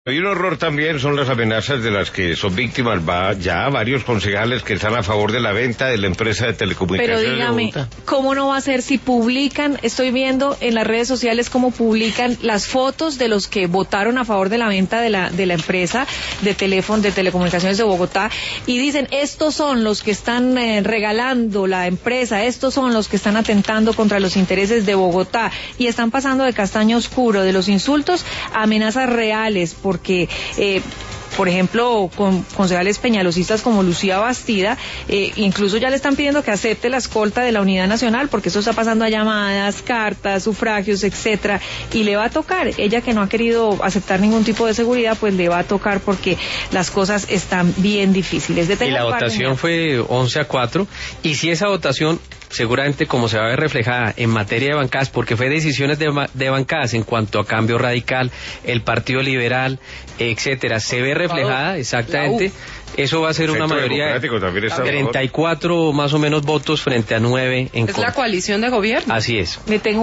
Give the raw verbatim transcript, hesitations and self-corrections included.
Y un horror también son las amenazas de las que son víctimas va ya varios concejales que están a favor de la venta de la empresa de telecomunicaciones. Pero dígame, ¿cómo no va a ser si publican? Estoy viendo en las redes sociales cómo publican las fotos de los que votaron a favor de la venta de la de la empresa de teléfono de telecomunicaciones de Bogotá y dicen, estos son los que están eh, regalando la empresa, estos son los que están atentando contra los intereses de Bogotá y están pasando de castaño oscuro de los insultos a amenazas reales por porque, eh, por ejemplo, con concejales peñalosistas como Lucía Bastida, eh, incluso ya le están pidiendo que acepte la escolta de la Unidad Nacional, porque eso está pasando a llamadas, cartas, sufragios, etcétera, y le va a tocar. Ella que no ha querido aceptar ningún tipo de seguridad, pues le va a tocar porque las cosas están bien difíciles. Y la votación fue once a cuatro, y si esa votación seguramente como se va a ver reflejada en materia de bancadas, porque fue decisiones de, de bancadas en cuanto a Cambio Radical, el Partido Liberal, etcétera, se ve reflejada exactamente, eso va a ser una mayoría de treinta y cuatro más o menos votos frente a nueve en contra. Es la coalición de gobierno. Así es. Me tengo